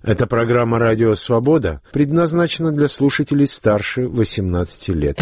Эта программа «Радио Свобода» предназначена для слушателей старше 18 лет.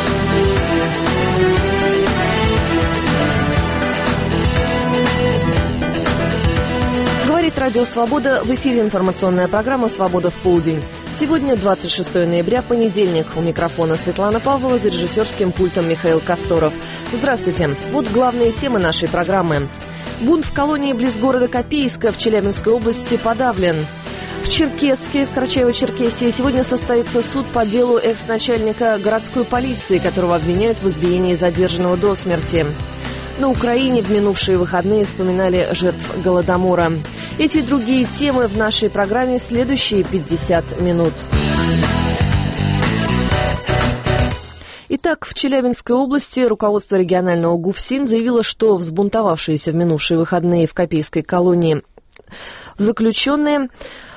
Говорит «Радио Свобода», в эфире информационная программа «Свобода в полдень». Сегодня 26 ноября, понедельник. У микрофона Светлана Павлова, за режиссерским пультом Михаил Косторов. Здравствуйте. Вот главные темы нашей программы. Бунт в колонии близ города Копейска в Челябинской области подавлен. В Черкесске, в Карачаево-Черкесии, сегодня состоится суд по делу экс-начальника городской полиции, которого обвиняют в избиении задержанного до смерти. На Украине в минувшие выходные вспоминали жертв Голодомора. Эти и другие темы в нашей программе в следующие 50 минут. Итак, в Челябинской области руководство регионального ГУФСИН заявило, что взбунтовавшиеся в минувшие выходные в Копейской колонии заключенные...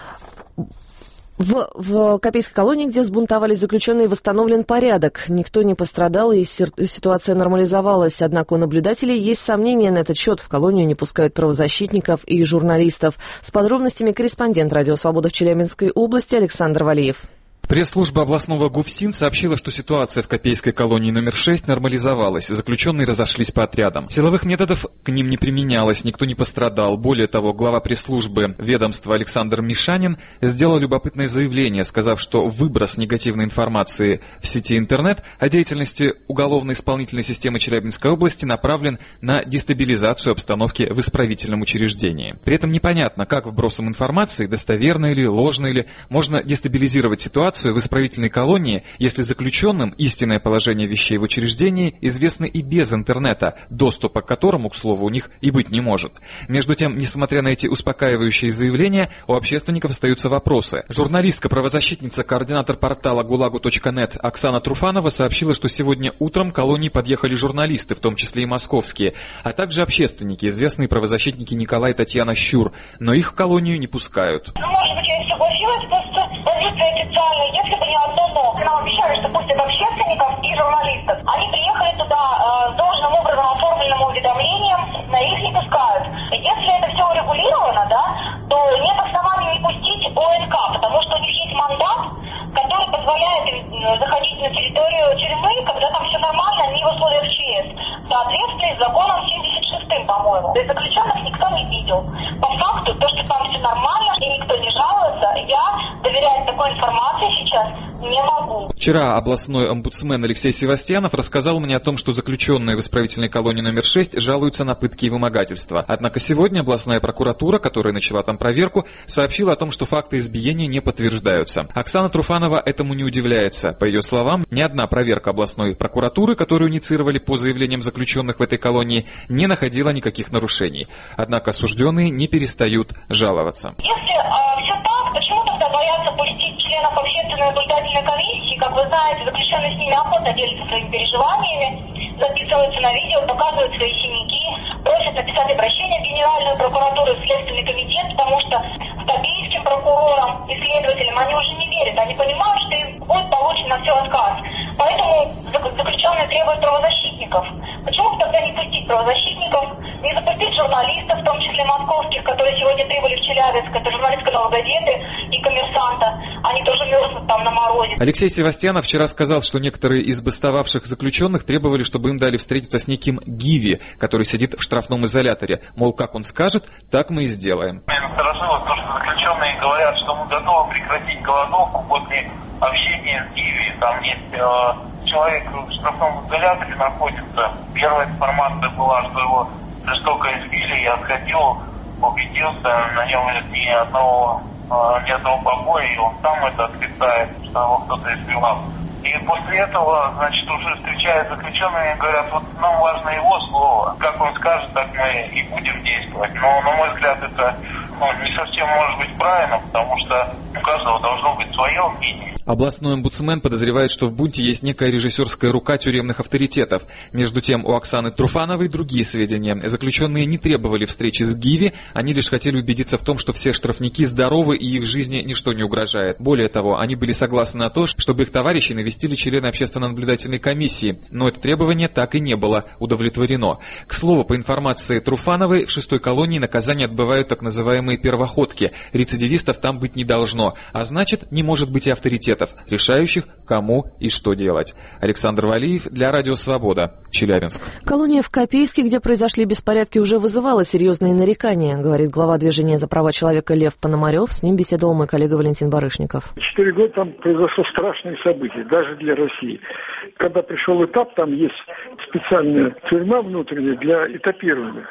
В Копейской колонии, где взбунтовались заключенные, восстановлен порядок. Никто не пострадал, и ситуация нормализовалась. Однако у наблюдателей есть сомнения на этот счет. В колонию не пускают правозащитников и журналистов. С подробностями корреспондент «Радио Свобода» в Челябинской области Александр Валиев. Пресс-служба областного ГУФСИН сообщила, что ситуация в Копейской колонии номер 6 нормализовалась. Заключенные разошлись по отрядам. Силовых методов к ним не применялось, никто не пострадал. Более того, глава пресс-службы ведомства Александр Мишанин сделал любопытное заявление, сказав, что выброс негативной информации в сети интернет о деятельности уголовно-исполнительной системы Челябинской области направлен на дестабилизацию обстановки в исправительном учреждении. При этом непонятно, как вбросом информации, достоверной или ложной или, можно дестабилизировать ситуацию в исправительной колонии, если заключенным истинное положение вещей в учреждении известно и без интернета, доступа к которому, к слову, у них и быть не может. Между тем, несмотря на эти успокаивающие заявления, у общественников остаются вопросы. Журналистка-правозащитница, координатор портала gulagu.net Оксана Труфанова сообщила, что сегодня утром к колонии подъехали журналисты, в том числе и московские, а также общественники, известные правозащитники Николай и Татьяна Щур, но их в колонию не пускают. Может быть, я согласилась, просто позиция официальная. Если бы не одно «но». Нам обещали, что пустят общественников и журналистов. Они приехали туда с должным образом оформленным уведомлением, на их не пускают. Если это все урегулировано, да, то нет оснований не пустить ОНК, потому что у них есть мандат, который позволяет им заходить на территорию тюрьмы, когда там все нормально, они в условиях ЧС. В соответствии с законом 76-м, по-моему. То есть заключенных никто не видел. По факту, то, что там все нормально и никто не жалуется, я доверять такой информации сейчас не могу. Вчера областной омбудсмен Алексей Севастьянов рассказал мне о том, что заключенные в исправительной колонии номер 6 жалуются на пытки и вымогательства. Однако сегодня областная прокуратура, которая начала там проверку, сообщила о том, что факты избиения не подтверждаются. Оксана Труфанова этому не удивляется. По ее словам, ни одна проверка областной прокуратуры, которую инициировали по заявлениям заключенных в этой колонии, не находила никаких нарушений. Однако осужденные не перестают жаловаться. Если все так, почему тогда боятся пустить членов общественной наблюдательной комиссии? Как вы знаете, заключенные с ними охотно делятся своими переживаниями, записываются на видео, показывают свои синяки, просят написать обращение в Генеральную прокуратуру и в Следственный комитет, потому что копейским прокурорам и следователям они уже не верят. Они понимают, что им будет получен на все отказ. Поэтому заключенные требуют правозащитников. Почему бы тогда не пустить правозащитников, не запустить журналистов, в том числе московских, которые сегодня прибыли в Челябинск, это журналист канала «Газеты» и «Коммерсанта», они тоже мерзнут там на морозе. Алексей Севастьянов вчера сказал, что некоторые из бастовавших заключенных требовали, чтобы им дали встретиться с неким Гиви, который сидит в штрафном изоляторе. Мол, как он скажет, так мы и сделаем. Меня насторожило то, что заключенные говорят, что мы готовы прекратить голодовку после общения с Гиви. Там есть человек в штрафном изоляторе находится. Первая информация была, что его жестоко избили. Я сходил, убедился, на нем нет ни одного побоя, и он сам это отрицает, что его кто-то избивал. И после этого, значит, уже встречаясь с заключенными, говорят, вот нам важно его слово. Как он скажет, так мы и будем действовать. Но, на мой взгляд, это не совсем может быть правильно, потому что у каждого должно быть свое мнение. Областной омбудсмен подозревает, что в бунте есть некая режиссерская рука тюремных авторитетов. Между тем, у Оксаны Труфановой другие сведения. Заключенные не требовали встречи с Гиви, они лишь хотели убедиться в том, что все штрафники здоровы и их жизни ничто не угрожает. Более того, они были согласны на то, чтобы их товарищи навестили члены общественно-наблюдательной комиссии, но это требование так и не было удовлетворено. К слову, по информации Труфановой, в 6-й колонии наказание отбывают так называемые первоходки. Рецидивистов там быть не должно, а значит, не может быть и авторитетов, решающих, кому и что делать. Александр Валиев для Радио Свобода, Челябинск. Колония в Копейске, где произошли беспорядки, уже вызывала серьезные нарекания, говорит глава движения за права человека Лев Пономарев. С ним беседовал мой коллега Валентин Барышников. 4 года там произошло страшные события, даже для России. Когда пришел этап, там есть специальная тюрьма внутренняя для этапированных.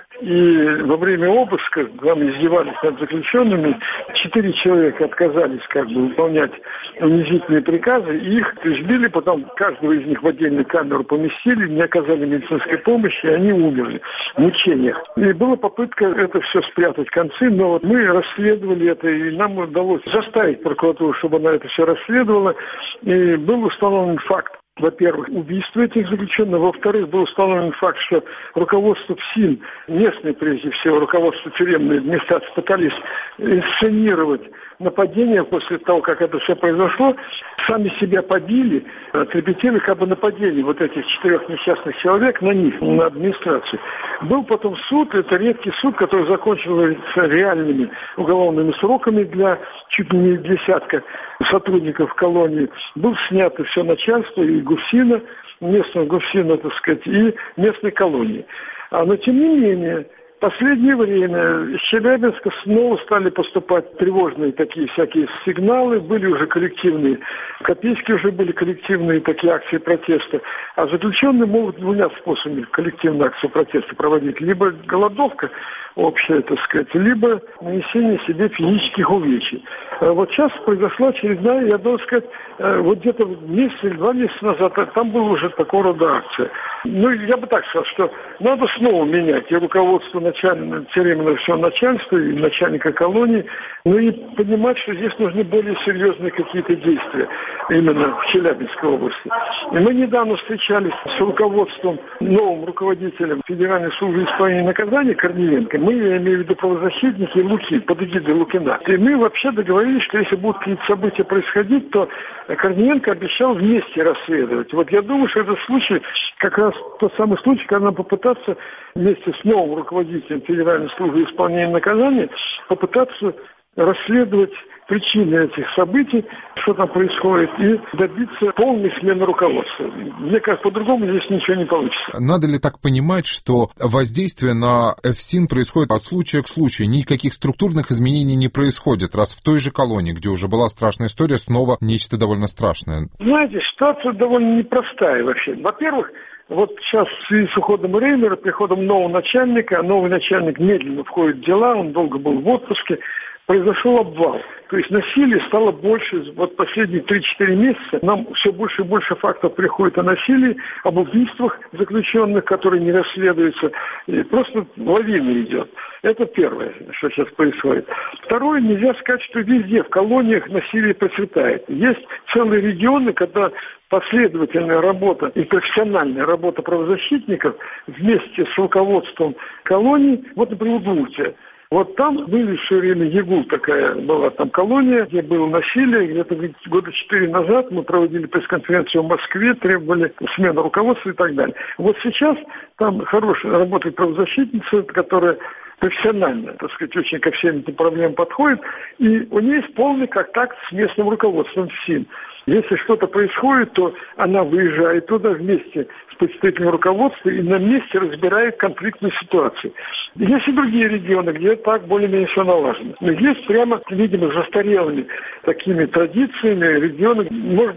И во время обыска там издевались над заключенными. 4 человека отказались выполнять унизительные приказы, и их избили, потом каждого из них в отдельную камеру поместили, не оказали медицинской помощи, и они умерли в мучениях. И была попытка это все спрятать в концы, но вот мы расследовали это, и нам удалось заставить прокуратуру, чтобы она это все расследовала, и был установлен факт. Во-первых, убийство этих заключенных. Во-вторых, был установлен факт, что руководство ФСИН, местное прежде всего, руководство тюремной администрации, пытались инсценировать нападение после того, как это все произошло. Сами себя побили, отрепетировали нападение вот этих 4 несчастных человек на них, на администрацию. Был потом суд, это редкий суд, который закончился реальными уголовными сроками для чуть ли не десятка сотрудников колонии. Был снято все начальство и ГУФСИНа, местного ГУФСИНа, и местной колонии. Но тем не менее, в последнее время из Челябинска снова стали поступать тревожные такие всякие сигналы, были уже коллективные, в Копейске уже были коллективные такие акции протеста, а заключенные могут 2 способами коллективную акцию протеста проводить: либо голодовка общая, либо нанесение себе физических увечий. Вот сейчас произошла очередная, я должен сказать, вот где-то месяц или 2 месяца назад там была уже такого рода акция. Я бы так сказал, что надо снова менять и руководство тюремного всего начальства, и начальника колонии, и понимать, что здесь нужны более серьезные какие-то действия именно в Челябинской области. И мы недавно встречались с руководством, новым руководителем Федеральной службы исполнения наказания Корниенко. Мы, я имею в виду правозащитники Луки, под эгидой Лукина. И мы вообще договорились, что если будут какие-то события происходить, то Корниенко обещал вместе расследовать. Вот я думаю, что этот случай как раз тот самый случай, когда нам попытаться вместе с новым руководителем Федеральной службы исполнения наказания попытаться расследовать причины этих событий, что там происходит, и добиться полной смены руководства. Мне кажется, по-другому здесь ничего не получится. Надо ли так понимать, что воздействие на ФСИН происходит от случая к случаю? Никаких структурных изменений не происходит, раз в той же колонии, где уже была страшная история, снова нечто довольно страшное? Знаете, ситуация довольно непростая вообще. Во-первых, вот сейчас в связи с уходом Реймера, приходом нового начальника, а новый начальник медленно входит в дела, он долго был в отпуске, произошел обвал. То есть насилие стало больше. Вот последние 3-4 месяца нам все больше и больше фактов приходит о насилии, об убийствах заключенных, которые не расследуются. И просто лавина идет. Это первое, что сейчас происходит. Второе, нельзя сказать, что везде в колониях насилие процветает. Есть целые регионы, когда последовательная работа и профессиональная работа правозащитников вместе с руководством колоний, вот, например, Удмуртия. Вот там были все время ЕГУ, такая была там колония, где было насилие. Где-то года 4 назад мы проводили пресс-конференцию в Москве, требовали смены руководства и так далее. Вот сейчас там хорошая работает правозащитница, которая профессионально, очень ко всем этим проблемам подходит, и у нее есть полный контакт с местным руководством ФСИН. Если что-то происходит, то она выезжает туда вместе с представителем руководства и на месте разбирает конфликтную ситуацию. Есть и другие регионы, где так более-менее все налажено. Но есть прямо, видимо, застарелыми такими традициями регионы, может быть,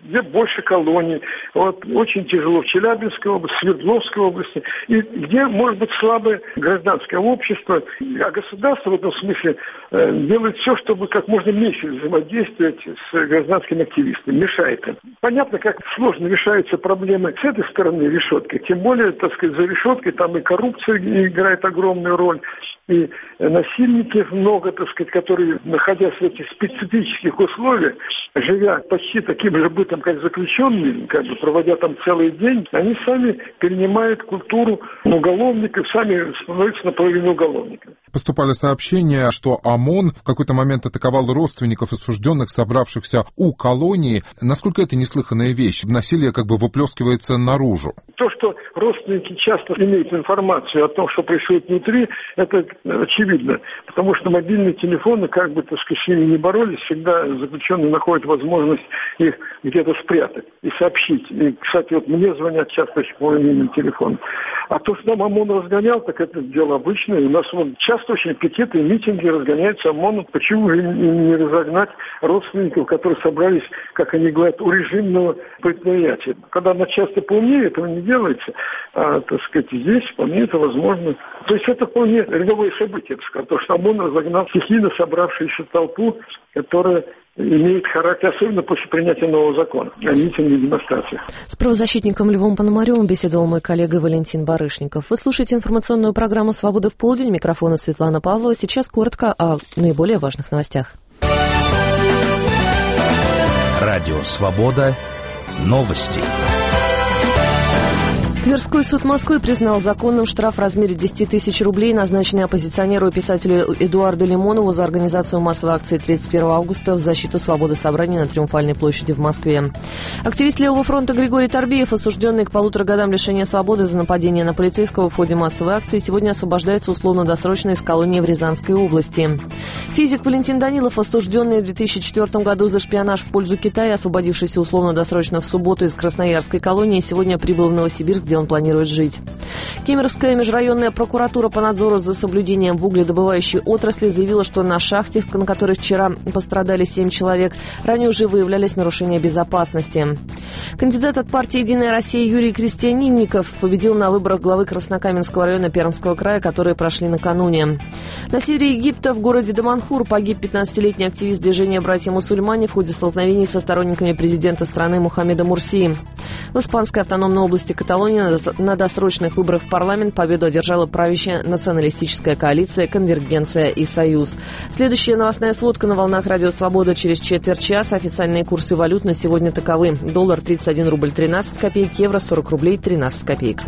где больше колоний. Вот, очень тяжело в Челябинской области, Свердловской области, и где может быть слабое гражданское общество. А государство в этом смысле делает все, чтобы как можно меньше взаимодействовать с гражданскими активистами, мешает им. Понятно, как сложно решаются проблемы с этой стороны решетки, тем более, так сказать, за решеткой там и коррупция играет огромную роль, и насильники много, так сказать, которые, находясь в этих специфических условиях, живя почти таким же бытом, как заключенные, как бы проводя там целый день, они сами перенимают культуру уголовников, сами становятся наполовину уголовниками. Поступали сообщения, что ОМОН в какой-то момент атаковал родственников осужденных, собравшихся у колонии. Насколько это неслыханная вещь? Насилие как бы выплескивается наружу. То, что родственники часто имеют информацию о том, что происходит внутри, это очевидно. Потому что мобильные телефоны, как бы, так сказать, с ними не боролись, всегда заключенные находят возможность их где-то спрятать и сообщить. И, кстати, вот мне звонят часто по мобильному телефону. А то, что нам ОМОН разгонял, так это дело обычное. У нас вот часто очень пикеты и митинги разгоняются ОМОНом. Почему же не разогнать родственников, которые собрались, как они говорят, у режимного предприятия? Когда она часто поумнее, этого не делается. А, так сказать, здесь вполне это возможно. То есть это вполне рядовое событие, потому что ОМОН разогнал стихийно собравшуюся толпу, которая имеет характер, особенно после принятия нового закона о митинге и демонстрациях. С правозащитником Львом Пономаревым беседовал мой коллега Валентин Барышников. Вы слушаете информационную программу «Свобода в полдень». Микрофона Светлана Павлова. Сейчас коротко о наиболее важных новостях. Радио «Свобода». Новости. Тверской суд Москвы признал законным штраф в размере 10 тысяч рублей, назначенный оппозиционеру и писателю Эдуарду Лимонову за организацию массовой акции 31 августа в защиту свободы собраний на Триумфальной площади в Москве. Активист Левого фронта Григорий Торбеев, осужденный к 1,5 годам лишения свободы за нападение на полицейского в ходе массовой акции, сегодня освобождается условно-досрочно из колонии в Рязанской области. Физик Валентин Данилов, осужденный в 2004 году за шпионаж в пользу Китая, освободившийся условно-досрочно в субботу из Красноярской колонии, сегодня прибыл в Новосибирск, где он планирует жить. Кемеровская межрайонная прокуратура по надзору за соблюдением в угледобывающей отрасли заявила, что на шахте, на которой вчера пострадали 7 человек, ранее уже выявлялись нарушения безопасности. Кандидат от партии «Единая Россия» Юрий Крестьянинников победил на выборах главы Краснокаменского района Пермского края, которые прошли накануне. На севере Египта в городе Даманхур погиб 15-летний активист движения «Братья-мусульмане» в ходе столкновений со сторонниками президента страны Мухаммеда Мурсии. В испанской автономной области Каталонии на досрочных выборах в парламент победу одержала правящая националистическая коалиция «Конвергенция и Союз». Следующая новостная сводка на волнах Радио Свобода через четверть часа. Официальные курсы валют на сегодня таковы. Доллар 31 рубль 13 копеек, евро 40 рублей 13 копеек.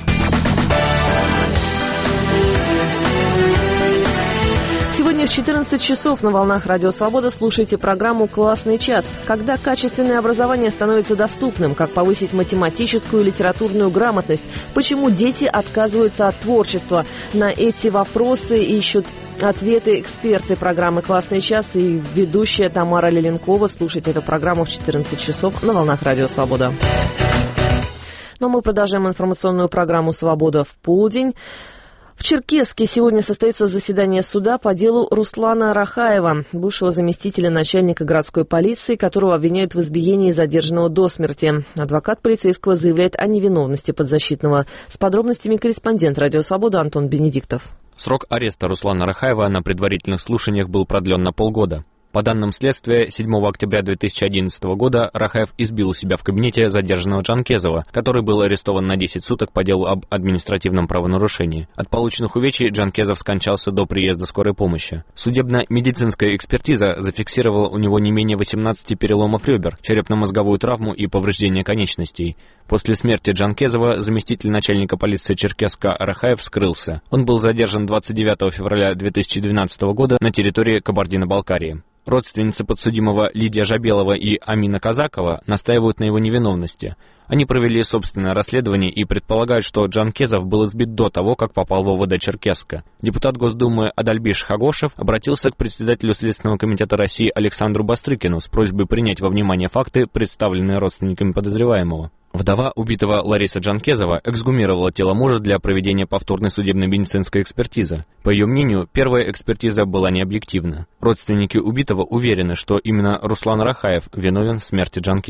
Сегодня в 14 часов на волнах Радио Свобода слушайте программу «Классный час». Когда качественное образование становится доступным, как повысить математическую и литературную грамотность, почему дети отказываются от творчества. На эти вопросы ищут ответы эксперты программы «Классный час» и ведущая Тамара Леленкова. Слушайте эту программу в 14 часов на волнах Радио Свобода. Но мы продолжаем информационную программу «Свобода в полдень». В Черкесске сегодня состоится заседание суда по делу Руслана Рахаева, бывшего заместителя начальника городской полиции, которого обвиняют в избиении задержанного до смерти. Адвокат полицейского заявляет о невиновности подзащитного. С подробностями корреспондент «Радио Свобода» Антон Бенедиктов. Срок ареста Руслана Рахаева на предварительных слушаниях был продлен на полгода. По данным следствия, 7 октября 2011 года Рахаев избил у себя в кабинете задержанного Джанкезова, который был арестован на 10 суток по делу об административном правонарушении. От полученных увечий Джанкезов скончался до приезда скорой помощи. Судебно-медицинская экспертиза зафиксировала у него не менее 18 переломов ребер, черепно-мозговую травму и повреждение конечностей. После смерти Джанкезова заместитель начальника полиции Черкесска Рахаев скрылся. Он был задержан 29 февраля 2012 года на территории Кабардино-Балкарии. Родственницы подсудимого Лидия Жабелова и Амина Казакова настаивают на его невиновности. Они провели собственное расследование и предполагают, что Джанкезов был избит до того, как попал в ОВД Черкесска. Депутат Госдумы Адальбиш Хагошев обратился к председателю Следственного комитета России Александру Бастрыкину с просьбой принять во внимание факты, представленные родственниками подозреваемого. Вдова убитого Лариса Джанкезова эксгумировала тело мужа для проведения повторной судебно-медицинской экспертизы. По ее мнению, первая экспертиза была необъективна. Родственники убитого уверены, что именно Руслан Рахаев виновен в смерти Джанкезова.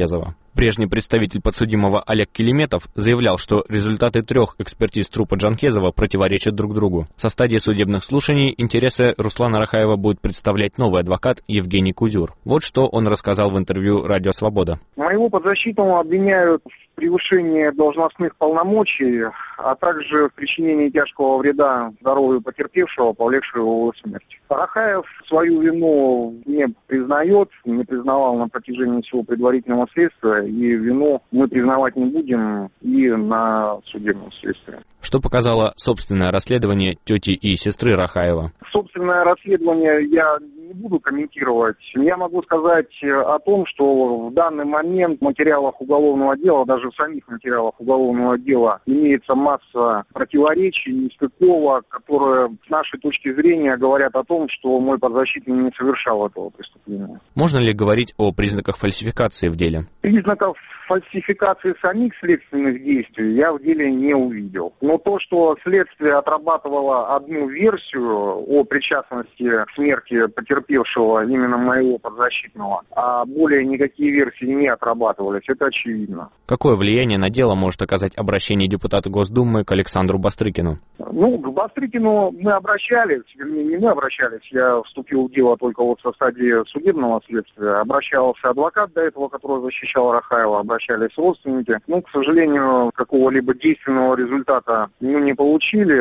Прежний представитель подсудимого Олег Келеметов заявлял, что результаты 3 экспертиз трупа Джанкезова противоречат друг другу. Со стадии судебных слушаний интересы Руслана Рахаева будет представлять новый адвокат Евгений Кузюр. Вот что он рассказал в интервью «Радио Свобода». Моего подзащитного обвиняют в превышении должностных полномочий, а также в причинении тяжкого вреда здоровью потерпевшего, повлекшего его смерть. Рахаев свою вину не признает, не признавал на протяжении всего предварительного следствия, и вину мы признавать не будем и на судебном следствии. Что показало собственное расследование тети и сестры Рахаева? Собственное расследование я не буду комментировать. Я могу сказать о том, что в данный момент в материалах уголовного дела, даже в самих материалах уголовного дела, имеется масса противоречий, нестыковок, которые с нашей точки зрения говорят о том, что мой подзащитный не совершал этого преступления. Можно ли говорить о признаках фальсификации в деле? Признаков фальсификации самих следственных действий я в деле не увидел. Но то, что следствие отрабатывало одну версию о причастности к смерти потерпевшего именно моего подзащитного, а более никакие версии не отрабатывались, это очевидно. Какое влияние на дело может оказать обращение депутата Госдумы к Александру Бастрыкину? К Бастрыкину мы обращались, вернее, не мы обращались, я вступил в дело только вот со стадии судебного следствия. Обращался адвокат до этого, который защищал Рахаева, обращались родственники. К сожалению, какого-либо действенного результата не получили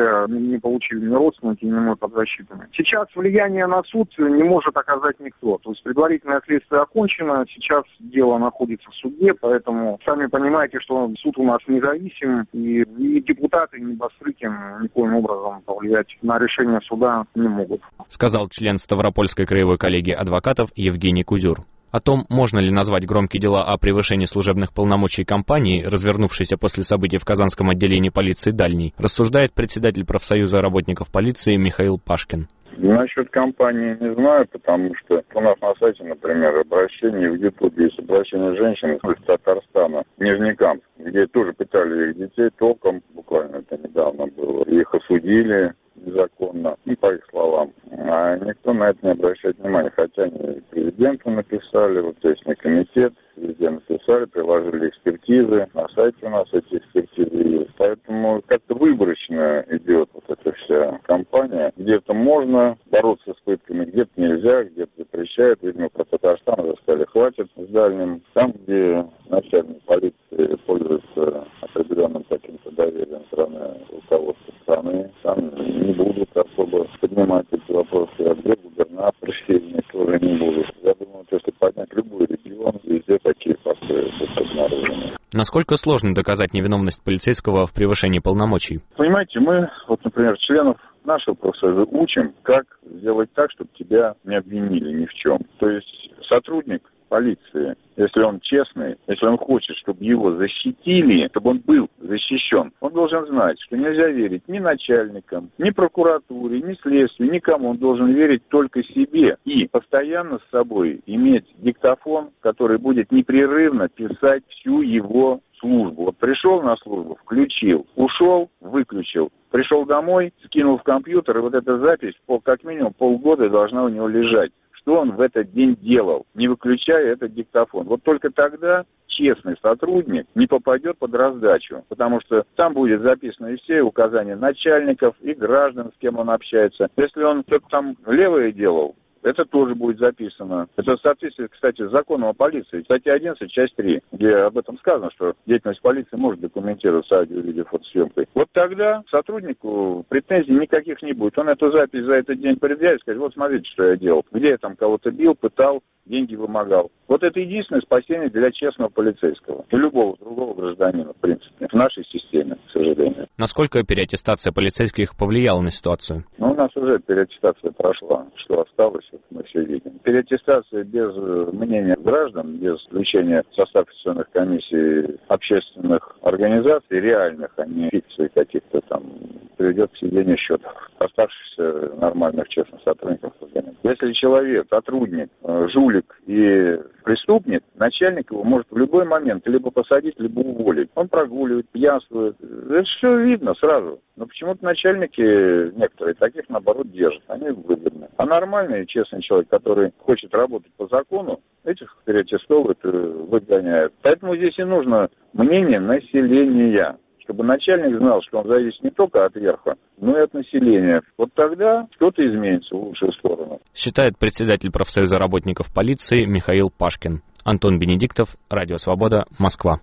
ни родственники, ни мой подзащитный. Сейчас влияние на суд не может оказать никто. То есть предварительное следствие окончено, сейчас дело находится в суде, поэтому сами понимаете, что суд у нас независим, и ни депутаты, ни Бастрыкин никоим образом повлиять на решение суда не могут. Сказал член Ставропольской краевой коллегии адвокатов Евгений Кузюр. О том, можно ли назвать громкие дела о превышении служебных полномочий компании, развернувшейся после событий в Казанском отделении полиции «Дальний», рассуждает председатель профсоюза работников полиции Михаил Пашкин. Насчет компании не знаю, потому что у нас на сайте, например, обращение в Ютубе есть обращение женщин из Татарстана, Нижнекамск, где тоже пытали их детей током, буквально это недавно было. Их осудили незаконно, по их словам. А никто на это не обращает внимания, хотя они президенту написали, вот Следственный комитет, везде написали, приложили экспертизы, на сайте у нас эти экспертизы есть. Поэтому как-то выборочно идет вот эта вся кампания. Где-то можно бороться с пытками, где-то нельзя, где-то запрещают. Видимо, про Татарстан уже сказали, хватит с Дальним. Там, где начальник полиции пользуется определенным каким-то доверием страны, руководства страны, там не будут особо поднимать эти вопросы. А где губернаторы тоже не будут. Я думаю, если поднять любой регион, везде такие факты обнаружены. Насколько сложно доказать невиновность полицейского в превышении полномочий? Понимаете, мы, например, членов нашего профсоюза учим, как сделать так, чтобы тебя не обвинили ни в чем. То есть сотрудник полиции, если он честный, если он хочет, чтобы его защитили, чтобы он был защищен, он должен знать, что нельзя верить ни начальникам, ни прокуратуре, ни следствию, никому. Он должен верить только себе и постоянно с собой иметь диктофон, который будет непрерывно писать всю его службу. Вот пришел на службу, включил, ушел, выключил. Пришел домой, скинул в компьютер, и вот эта запись как минимум полгода должна у него лежать. Что он в этот день делал, не выключая этот диктофон. Вот только тогда честный сотрудник не попадет под раздачу, потому что там будет записаны и все указания начальников, и граждан, с кем он общается. Если он что-то там левое делал, это тоже будет записано. Это в соответствии, кстати, с законом о полиции. Статья 11, часть 3, где об этом сказано, что деятельность полиции может документироваться аудио, видео, фотосъемкой. Вот тогда сотруднику претензий никаких не будет. Он эту запись за этот день предъявит и скажет, вот смотрите, что я делал. Где я там кого-то бил, пытал, деньги вымогал. Вот это единственное спасение для честного полицейского. И любого другого гражданина, в принципе, в нашей системе, к сожалению. Насколько переаттестация полицейских повлияла на ситуацию? У нас уже переаттестация прошла. Что осталось, мы все видим. Переаттестация без мнения граждан, без включения в состав конституционных комиссий общественных организаций, реальных, а не фикций каких-то там, приведет к сведению счетов оставшихся нормальных честных сотрудников. Если человек, сотрудник, жулик и Преступник, начальник его может в любой момент либо посадить, либо уволить. Он прогуливает, пьянствует. Это все видно сразу. Но почему-то начальники некоторые таких, наоборот, держат. Они выгодны. А нормальный, честный человек, который хочет работать по закону, этих переаттестовывают, выгоняют. Поэтому здесь и нужно мнение населения. Чтобы начальник знал, что он зависит не только от верха, но и от населения. Вот тогда что-то изменится в лучшую сторону. Считает председатель профсоюза работников полиции Михаил Пашкин. Антон Бенедиктов, Радио Свобода, Москва.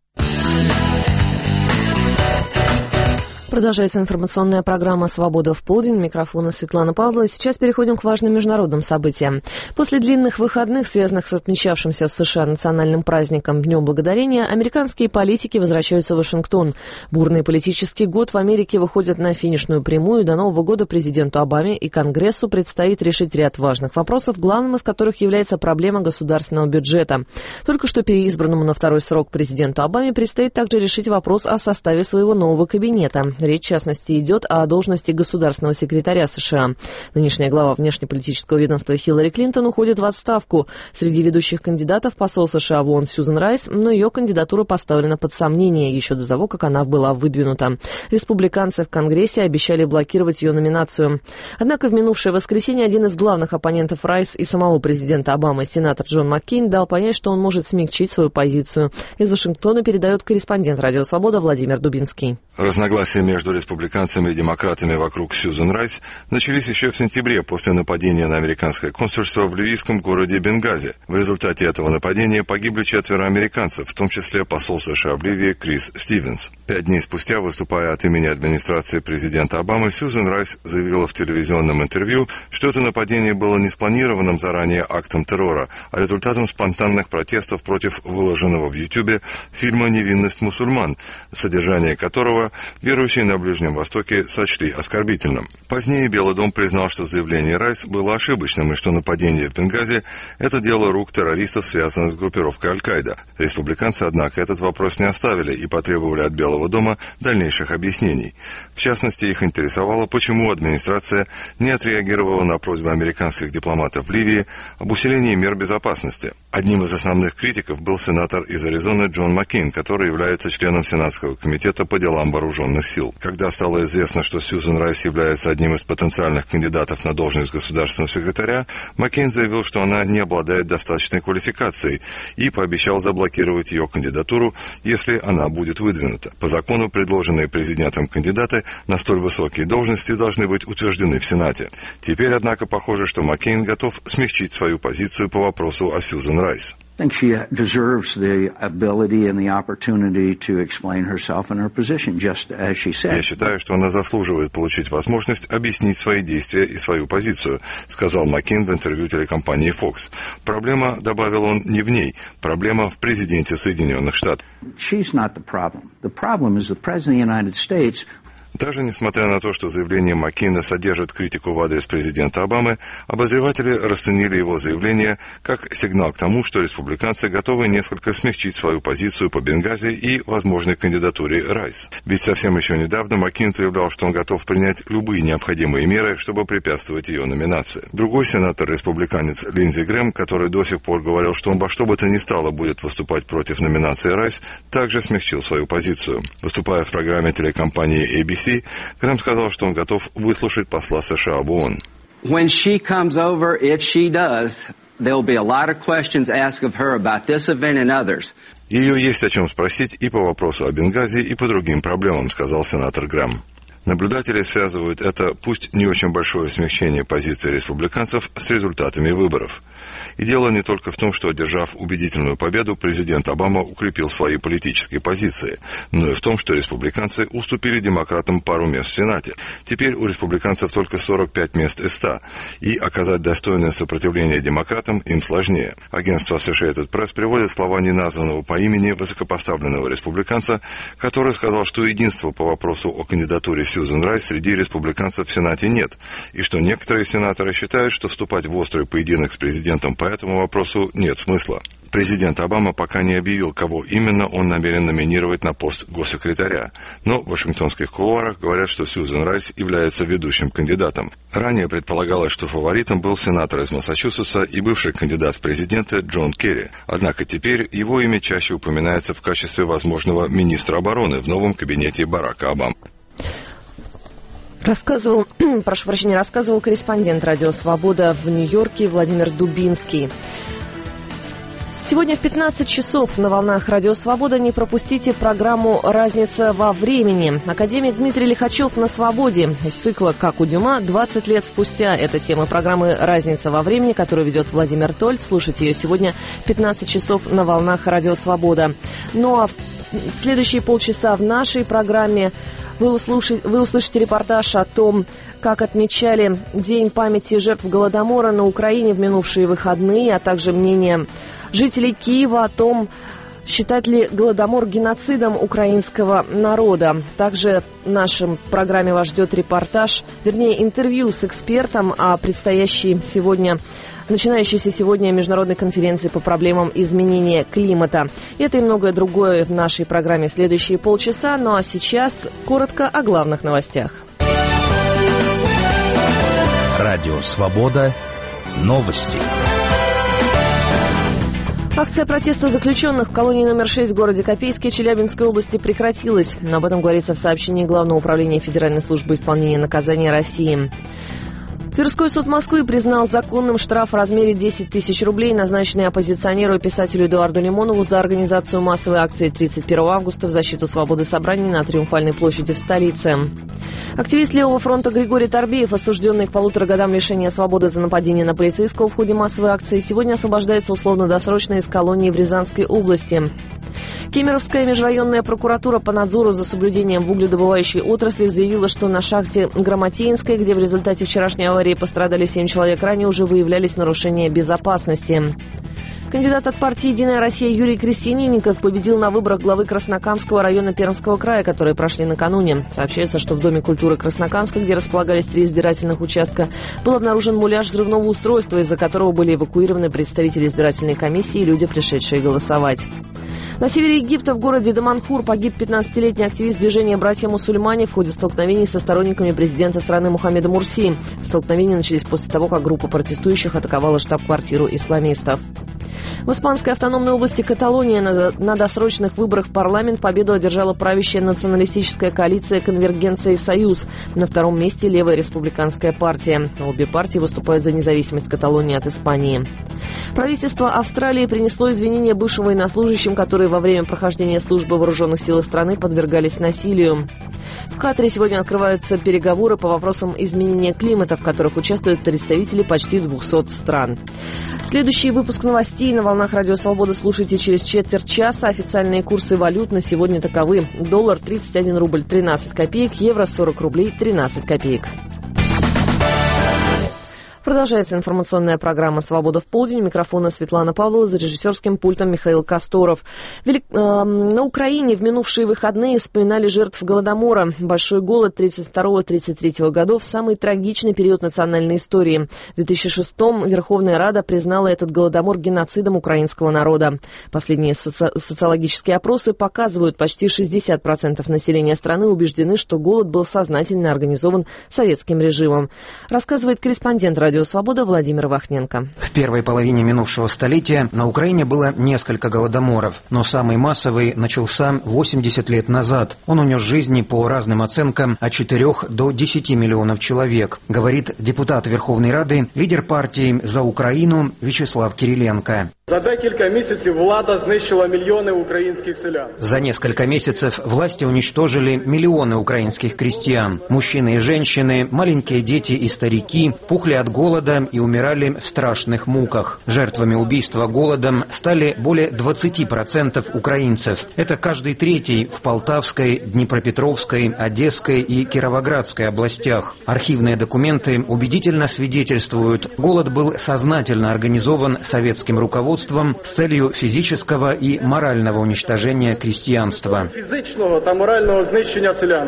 Продолжается информационная программа «Свобода в полдень». Микрофона Светлана Павлова. Сейчас переходим к важным международным событиям. После длинных выходных, связанных с отмечавшимся в США национальным праздником Днем Благодарения, американские политики возвращаются в Вашингтон. Бурный политический год в Америке выходит на финишную прямую. До Нового года президенту Обаме и Конгрессу предстоит решить ряд важных вопросов, главным из которых является проблема государственного бюджета. Только что переизбранному на второй срок президенту Обаме предстоит также решить вопрос о составе своего нового кабинета. Речь, в частности, идет о должности государственного секретаря США. Нынешняя глава внешнеполитического ведомства Хиллари Клинтон уходит в отставку. Среди ведущих кандидатов посол США в ООН Сьюзен Райс, но ее кандидатура поставлена под сомнение еще до того, как она была выдвинута. Республиканцы в Конгрессе обещали блокировать ее номинацию. Однако в минувшее воскресенье один из главных оппонентов Райс и самого президента Обамы, сенатор Джон Маккейн, дал понять, что он может смягчить свою позицию. Из Вашингтона передает корреспондент Радио Свобода Владимир Дубинский. Разногласия между республиканцами и демократами вокруг Сьюзен Райс начались еще в сентябре после нападения на американское консульство в ливийском городе Бенгази. В результате этого нападения погибли 4 американцев, в том числе посол США в Ливии Крис Стивенс. 5 дней спустя, выступая от имени администрации президента Обамы, Сьюзен Райс заявила в телевизионном интервью, что это нападение было не спланированным заранее актом террора, а результатом спонтанных протестов против выложенного в Ютьюбе фильма «Невинность мусульман», содержание которого верующие на Ближнем Востоке сочли оскорбительным. Позднее Белый дом признал, что заявление Райс было ошибочным и что нападение в Бенгази – это дело рук террористов, связанных с группировкой Аль-Каида. Республиканцы, однако, этот вопрос не оставили и потребовали от Белого дома дальнейших объяснений. В частности, их интересовало, почему администрация не отреагировала на просьбу американских дипломатов в Ливии об усилении мер безопасности. Одним из основных критиков был сенатор из Аризоны Джон Маккейн, который является членом Сенатского комитета по делам вооруженных сил. Когда стало известно, что Сьюзен Райс является одним из потенциальных кандидатов на должность государственного секретаря, Маккейн заявил, что она не обладает достаточной квалификацией и пообещал заблокировать ее кандидатуру, если она будет выдвинута. По закону, предложенные президентом кандидаты на столь высокие должности должны быть утверждены в Сенате. Теперь, однако, похоже, что Маккейн готов смягчить свою позицию по вопросу о Сьюзен Райс. I think she deserves the ability and the opportunity to explain herself and her position, just as she said. Я считаю, что она заслуживает получить возможность объяснить свои действия и свою позицию, сказал Маккейн в интервью телекомпании Fox. Проблема, добавил он, не в ней. Проблема в президенте Соединенных Штатов. She's not the problem. The problem is the president of the United States. Даже несмотря на то, что заявление Маккейна содержит критику в адрес президента Обамы, обозреватели расценили его заявление как сигнал к тому, что республиканцы готовы несколько смягчить свою позицию по Бенгази и возможной кандидатуре Райс. Ведь совсем еще недавно Маккейн заявлял, что он готов принять любые необходимые меры, чтобы препятствовать ее номинации. Другой сенатор-республиканец Линдзи Грэм, который до сих пор говорил, что он во что бы то ни стало будет выступать против номинации Райс, также смягчил свою позицию. Выступая в программе телекомпании ABC, Грэм сказал, что он готов выслушать посла США в ООН. When she comes over, if she does, there'll be a lot of questions asked of her about this event and others. Ее есть о чем спросить и по вопросу о Бенгази, и по другим проблемам, сказал сенатор Грэм. Наблюдатели связывают это, пусть не очень большое смягчение позиции республиканцев, с результатами выборов. И дело не только в том, что, одержав убедительную победу, президент Обама укрепил свои политические позиции, но и в том, что республиканцы уступили демократам пару мест в Сенате. Теперь у республиканцев только 45 мест из 100, и оказать достойное сопротивление демократам им сложнее. Агентство Associated Press приводит слова неназванного по имени высокопоставленного республиканца, который сказал, что единство по вопросу о кандидатуре Сьюзен Сьюзен Райс среди республиканцев в Сенате нет, и что некоторые сенаторы считают, что вступать в острый поединок с президентом по этому вопросу нет смысла. Президент Обама пока не объявил, кого именно он намерен номинировать на пост госсекретаря, но в вашингтонских кулуарах говорят, что Сьюзен Райс является ведущим кандидатом. Ранее предполагалось, что фаворитом был сенатор из Массачусетса и бывший кандидат в президенты Джон Керри, однако теперь его имя чаще упоминается в качестве возможного министра обороны в новом кабинете Барака Обамы. Рассказывал корреспондент «Радио Свобода» в Нью-Йорке Владимир Дубинский. Сегодня в 15 часов на волнах «Радио Свобода» не пропустите программу «Разница во времени». Академик Дмитрий Лихачев на свободе. Из цикла «Как у Дюма» 20 лет спустя. Это тема программы «Разница во времени», которую ведет Владимир Тольц. Слушайте ее сегодня в 15 часов на волнах «Радио Свобода». Ну а в следующие полчаса в нашей программе вы услышите репортаж о том, как отмечали День памяти жертв Голодомора на Украине в минувшие выходные, а также мнение жителей Киева о том, считать ли Голодомор геноцидом украинского народа. Также в нашей программе вас ждет репортаж, вернее интервью с экспертом о начинающейся сегодня международной конференции по проблемам изменения климата. Это и многое другое в нашей программе в следующие полчаса. Ну а сейчас коротко о главных новостях. Радио «Свобода». Новости. Акция протеста заключенных в колонии номер 6 в городе Копейске Челябинской области прекратилась. Об этом говорится в сообщении Главного управления Федеральной службы исполнения наказания России. Тверской суд Москвы признал законным штраф в размере 10 тысяч рублей, назначенный оппозиционеру и писателю Эдуарду Лимонову за организацию массовой акции 31 августа в защиту свободы собраний на Триумфальной площади в столице. Активист Левого фронта Григорий Торбеев, осужденный к 1,5 годам лишения свободы за нападение на полицейского в ходе массовой акции, сегодня освобождается условно-досрочно из колонии в Рязанской области. Кемеровская межрайонная прокуратура по надзору за соблюдением в угледобывающей отрасли заявила, что на шахте Грамотеинской, где в результате вчерашней аварии пострадали 7 человек, ранее уже выявлялись нарушения безопасности. Кандидат от партии «Единая Россия» Юрий Крестьянинников победил на выборах главы Краснокамского района Пермского края, которые прошли накануне. Сообщается, что в Доме культуры Краснокамска, где располагались 3 избирательных участка, был обнаружен муляж взрывного устройства, из-за которого были эвакуированы представители избирательной комиссии и люди, пришедшие голосовать. На севере Египта, в городе Даманхур, погиб 15-летний активист движения «Братья-мусульмане» в ходе столкновений со сторонниками президента страны Мухаммеда Мурси. Столкновения начались после того, как группа протестующих атаковала штаб-квартиру исламистов. В испанской автономной области Каталония на досрочных выборах в парламент победу одержала правящая националистическая коалиция «Конвергенция и Союз». На втором месте левая республиканская партия. Обе партии выступают за независимость Каталонии от Испании. Правительство Австралии принесло извинения бывшим военнослужащим, которые во время прохождения службы в вооруженных силах страны подвергались насилию. В Катаре сегодня открываются переговоры по вопросам изменения климата, в которых участвуют представители почти 200 стран. Следующий выпуск новостей на волнах «Радио Свобода» слушайте через четверть часа. Официальные курсы валют на сегодня таковы. Доллар 31 рубль 13 копеек, евро 40 рублей 13 копеек. Продолжается информационная программа «Свобода в полдень». У микрофона Светлана Павлова, за режиссерским пультом Михаил Косторов. На Украине в минувшие выходные вспоминали жертв Голодомора. Большой голод 1932-1933 годов – самый трагичный период национальной истории. В 2006-м Верховная Рада признала этот Голодомор геноцидом украинского народа. Последние социологические опросы показывают, почти 60% населения страны убеждены, что голод был сознательно организован советским режимом. Рассказывает корреспондент «Радио Свобода» Владимир Вахненко. В первой половине минувшего столетия на Украине было несколько голодоморов, но самый массовый начался 80 лет назад. Он унес жизни по разным оценкам от 4 до 10 миллионов человек, говорит депутат Верховной Рады, лидер партии «За Украину» Вячеслав Кириленко. За декілька місяців влада знищила мільйони українських селян. За несколько месяцев власти уничтожили миллионы украинских крестьян. Мужчины и женщины, маленькие дети и старики пухли от голода и умирали в страшных муках. Жертвами убийства голодом стали более 20% украинцев. Это каждый третий в Полтавской, Днепропетровской, Одесской и Кировоградской областях. Архивные документы убедительно свидетельствуют, голод был сознательно организован советским руководством с целью физического и морального уничтожения крестьянства. Фізичного та морального знищення селянства.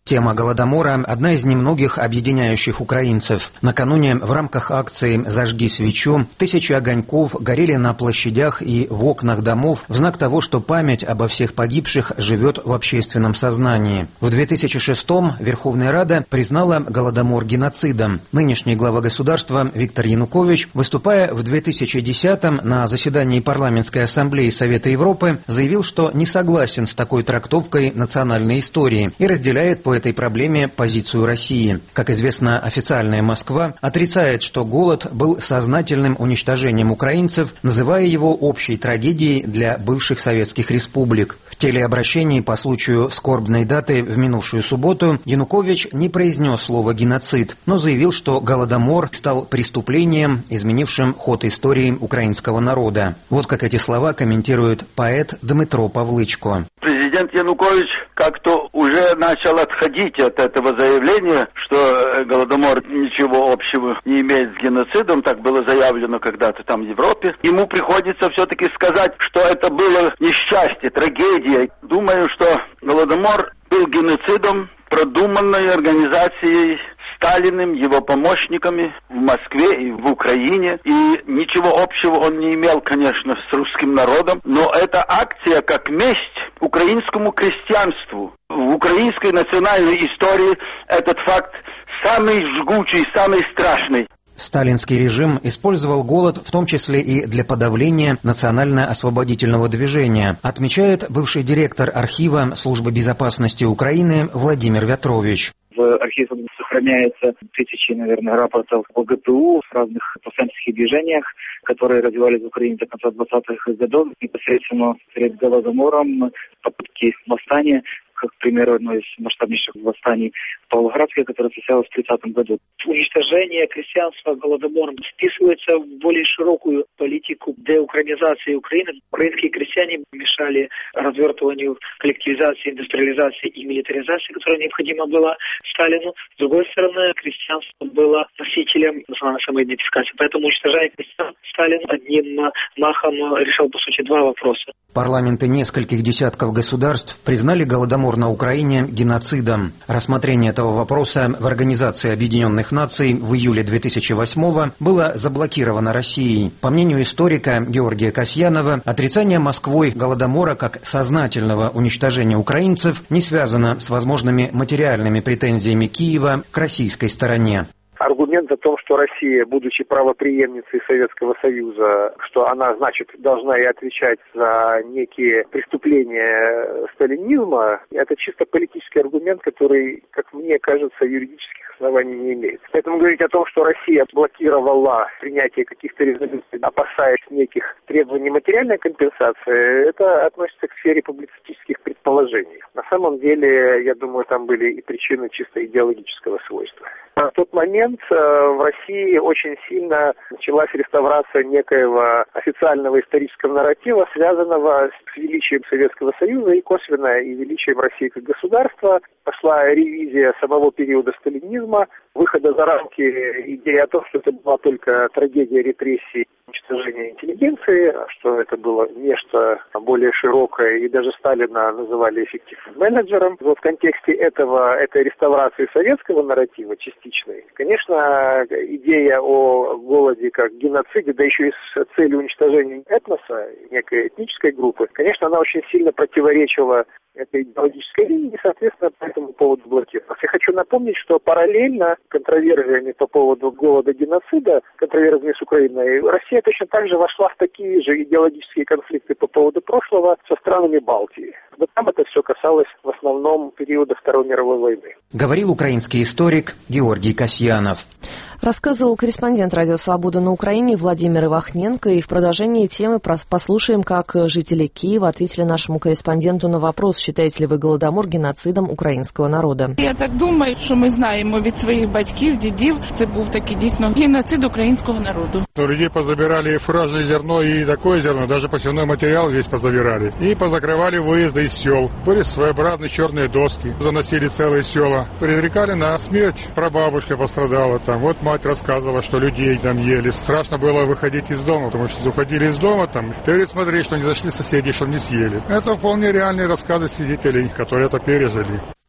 Тема Голодомора – одна из немногих объединяющих украинцев. Накануне в рамках акции «Зажги свечу» тысячи огоньков горели на площадях и в окнах домов в знак того, что память обо всех погибших живет в общественном сознании. В 2006-м Верховная Рада признала Голодомор геноцидом. Нынешний глава государства Виктор Янукович, выступая в 2010-м на заседании Парламентской ассамблеи Совета Европы, заявил, что не согласен с такой трактовкой национальной истории и разделяет по этой проблеме позицию России. Как известно, официальная Москва отрицает, что голод был сознательным уничтожением украинцев, называя его общей трагедией для бывших советских республик. В телеобращении по случаю скорбной даты в минувшую субботу Янукович не произнес слово «геноцид», но заявил, что Голодомор стал преступлением, изменившим ход истории украинского народа. Вот как эти слова комментирует поэт Дмитро Павлычко. Президент Янукович как-то уже начал отходить от этого заявления, что Голодомор ничего общего не имеет с геноцидом, так было заявлено когда-то там в Европе. Ему приходится все-таки сказать, что это было несчастье, трагедия. Думаю, что Голодомор был геноцидом, продуманной организацией Сталиным, его помощниками в Москве и в Украине. И ничего общего он не имел, конечно, с русским народом. Но эта акция как месть украинскому крестьянству. В украинской национальной истории этот факт самый жгучий, самый страшный. Сталинский режим использовал голод в том числе и для подавления национально-освободительного движения, отмечает бывший директор архива Службы безопасности Украины Владимир Вятрович. В архиве сохраняется тысячи, наверное, рапортов по ГПУ в разных повстанческих движениях, которые развивались в Украине до конца 20-х годов, непосредственно перед Голодомором, попытки восстания, как, к примеру, одно из масштабнейших восстаний Павлоградское, которое состоялось в 30-м году. Уничтожение крестьянства Голодомором вписывается в более широкую политику деукраинизации Украины. Украинские крестьяне мешали развертыванию коллективизации, индустриализации и милитаризации, которая необходима была Сталину. С другой стороны, крестьянство было носителем национальной самоидентификации. Поэтому, уничтожая крестьян, Сталин одним махом решил, по сути, два вопроса. Парламенты нескольких десятков государств признали Голодомор на Украине геноцидом. Рассмотрение этого вопроса в Организации Объединенных Наций в июле 2008-го было заблокировано Россией. По мнению историка Георгия Касьянова, отрицание Москвой Голодомора как сознательного уничтожения украинцев не связано с возможными материальными претензиями Киева к российской стороне. Аргумент о том, что Россия, будучи правопреемницей Советского Союза, что она, значит, должна и отвечать за некие преступления сталинизма, это чисто политический аргумент, который, как мне кажется, юридических оснований не имеет. Поэтому говорить о том, что Россия блокировала принятие каких-то резолюций, опасаясь неких требований материальной компенсации, это относится к сфере публицистических предположений. На самом деле, я думаю, там были и причины чисто идеологического свойства. В тот момент в России очень сильно началась реставрация некоего официального исторического нарратива, связанного с величием Советского Союза и косвенно и величием России как государства. Пошла ревизия самого периода сталинизма, выхода за рамки идеи о том, что это была только трагедия репрессий, уничтожения интеллигенции, что это было нечто более широкое, и даже Сталина называли эффективным менеджером. Вот в контексте этой реставрации советского нарратива, частичной, конечно, идея о голоде как геноциде, да еще и с целью уничтожения этноса, некой этнической группы, конечно, она очень сильно противоречила этой идеологической линии, и, соответственно, по этому поводу блокировалась. Я хочу напомнить, что параллельно контроверсиями по поводу голода, геноцида, контроверсиями с Украиной, Россия точно так же вошла в такие же идеологические конфликты по поводу прошлого со странами Балтии. Но там это все касалось в основном периода Второй мировой войны. Говорил украинский историк Георгий Касьянов. Рассказывал корреспондент «Радио Свобода» на Украине Владимир Ивахненко. И в продолжении темы послушаем, как жители Киева ответили нашему корреспонденту на вопрос, считаєте ли ви Голодомор геноцидом українського народу. Я так думаю, що ми знаємо від своїх батьків, дідів, це був такий дійсно геноцид українського народу. Людей позабирали фуражное зерно и такое зерно, даже посевной материал весь позабирали. И позакрывали выезды из сел. Были своеобразные черные доски, заносили целые села. Предрекали на смерть, прабабушка пострадала там. Вот мать рассказывала, что людей там ели. Страшно было выходить из дома, потому что если уходили из дома, там, ты говоришь, смотри, что не зашли соседи, что не съели. Это вполне реальные рассказы свидетелей, которые это пережили.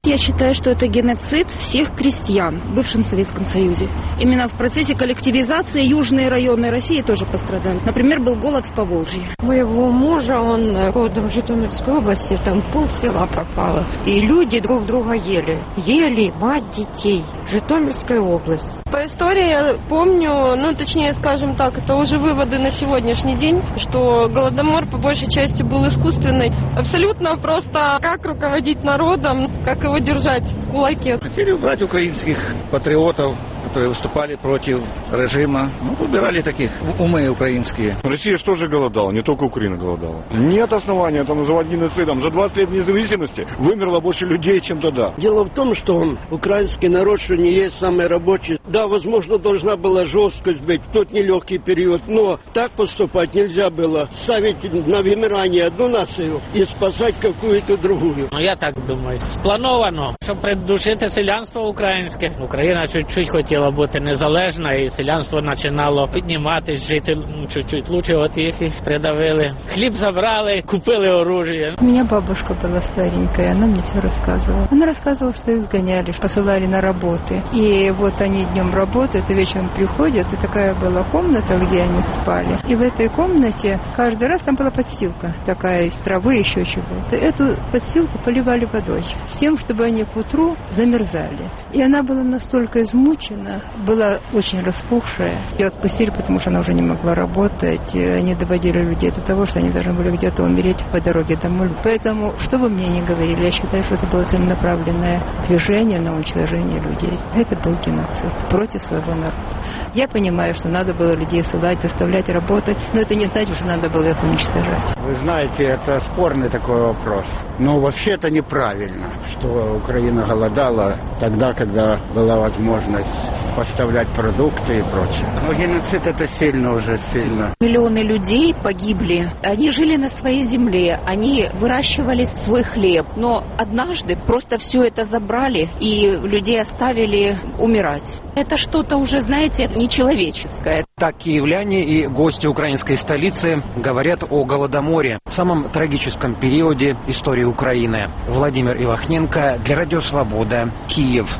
Я считаю, что это геноцид всех крестьян в бывшем Советском Союзе. Именно в процессе коллективизации южные районы России тоже пострадали. Например, был голод в Поволжье. Моего мужа, он родом в Житомирской области, там полсела пропало. И люди друг друга ели. Ели мать детей. Житомирская область. По истории я помню, точнее, скажем так, это уже выводы на сегодняшний день, что Голодомор по большей части был искусственный. Абсолютно просто как руководить народом, как его держать в кулаке. Хотели убрать украинских патриотов, которые выступали против режима. Выбирали таких умы украинские. Россия же тоже голодала, не только Украина голодала. Нет основания это называть геноцидом. За 20 лет независимости вымерло больше людей, чем тогда. Дело в том, что украинский народ, что не есть самый рабочий. Да, возможно, должна была жесткость быть в тот нелегкий период, но так поступать нельзя было. Ставить на вымирание одну нацию и спасать какую-то другую. Я так думаю. Сплановано, щоб придушити селянство українське. Україна чуть-чуть хотіла бути незалежна, і селянство починало підніматись, жити чуть-чуть лучше, от їх і придавили. Хліб забрали, купили оружие. У меня бабушка была старенькая, она мне все рассказывала. Она рассказывала, что их сгоняли, посылали на работы. И вот они днем работают, и вечером приходят, и такая была комната, где они спали. И в этой комнате каждый раз там была подстилка, такая из травы, еще чего-то. Эту подстилку поливали водой, с тем, чтобы они к утру замерзали. И она была настолько измучена, была очень распухшая. Ее отпустили, потому что она уже не могла работать. И они доводили людей до того, что они должны были где-то умереть по дороге домой. Поэтому, что бы мне ни говорили, я считаю, что это было целенаправленное движение на уничтожение людей. Это был геноцид против своего народа. Я понимаю, что надо было людей ссылать, заставлять работать, но это не значит, что надо было их уничтожать. Вы знаете, это спорный такой вопрос. Но вообще это неправильно, что Украина голодала тогда, когда была возможность поставлять продукты и прочее. Но геноцид это сильно уже, сильно. Миллионы людей погибли. Они жили на своей земле, они выращивали свой хлеб. Но однажды просто все это забрали и людей оставили умирать. Это что-то уже, знаете, нечеловеческое. Так киевляне и гости украинской столицы говорят о Голодоморе, самом трагическом периоде истории Украины. Владимир Ивахненко для Радио Свобода, Киев.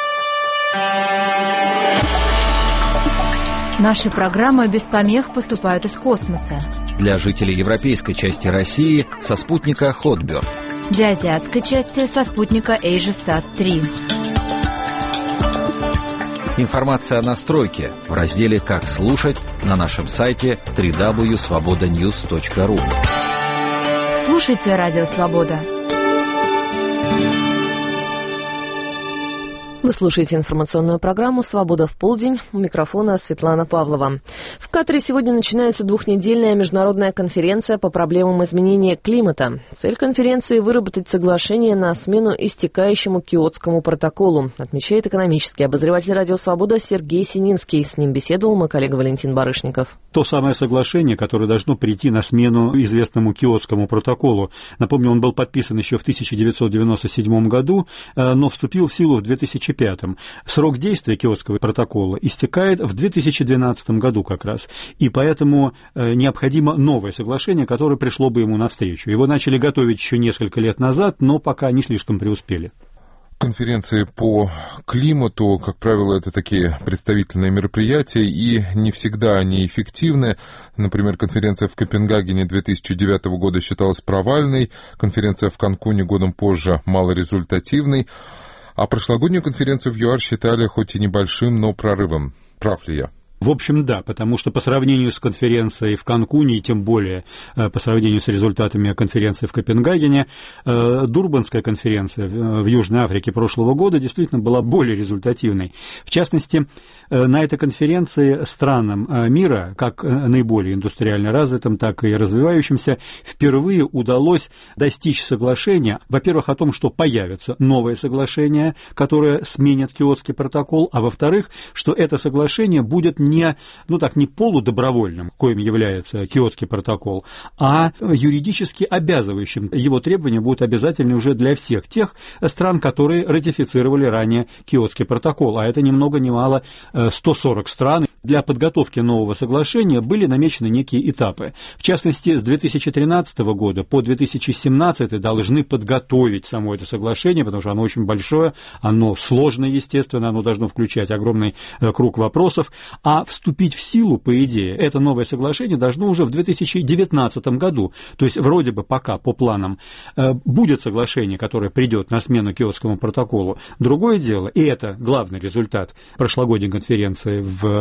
Наши программы без помех поступают из космоса. Для жителей европейской части России со спутника Hotbird. Для азиатской части со спутника AsiaSat-3. Информация о настройке в разделе «Как слушать» на нашем сайте www.svobodanews.ru. Слушайте Радио Свобода. Вы слушаете информационную программу «Свобода в полдень». У микрофона Светлана Павлова. В Катаре сегодня начинается двухнедельная международная конференция по проблемам изменения климата. Цель конференции – выработать соглашение на смену истекающему Киотскому протоколу, отмечает экономический обозреватель «Радио Свобода» Сергей Сининский. С ним беседовал мой коллега Валентин Барышников. То самое соглашение, которое должно прийти на смену известному Киотскому протоколу. Напомню, он был подписан еще в 1997 году, но вступил в силу в 2005. Срок действия Киотского протокола истекает в 2012 году как раз, и поэтому необходимо новое соглашение, которое пришло бы ему навстречу. Его начали готовить еще несколько лет назад, но пока не слишком преуспели. Конференции по климату, как правило, это такие представительные мероприятия, и не всегда они эффективны. Например, конференция в Копенгагене 2009 года считалась провальной, конференция в Канкуне годом позже малорезультативной, а прошлогоднюю конференцию в ЮАР считали хоть и небольшим, но прорывом. Прав ли я? В общем, да, потому что по сравнению с конференцией в Канкуне, и тем более по сравнению с результатами конференции в Копенгагене, Дурбанская конференция в Южной Африке прошлого года действительно была более результативной. В частности, на этой конференции странам мира, как наиболее индустриально развитым, так и развивающимся, впервые удалось достичь соглашения, во-первых, о том, что появится новое соглашение, которое сменит Киотский протокол, а во-вторых, что это соглашение будет не полудобровольным, коим является Киотский протокол, а юридически обязывающим. Его требования будут обязательны уже для всех тех стран, которые ратифицировали ранее Киотский протокол, а это ни много ни мало 140 стран. Для подготовки нового соглашения были намечены некие этапы. В частности, с 2013 года по 2017 должны подготовить само это соглашение, потому что оно очень большое, оно сложное, естественно, оно должно включать огромный круг вопросов, а вступить в силу, по идее, это новое соглашение должно уже в 2019 году. То есть, вроде бы пока, по планам, будет соглашение, которое придет на смену Киотскому протоколу. Другое дело, и это главный результат прошлогодней конференции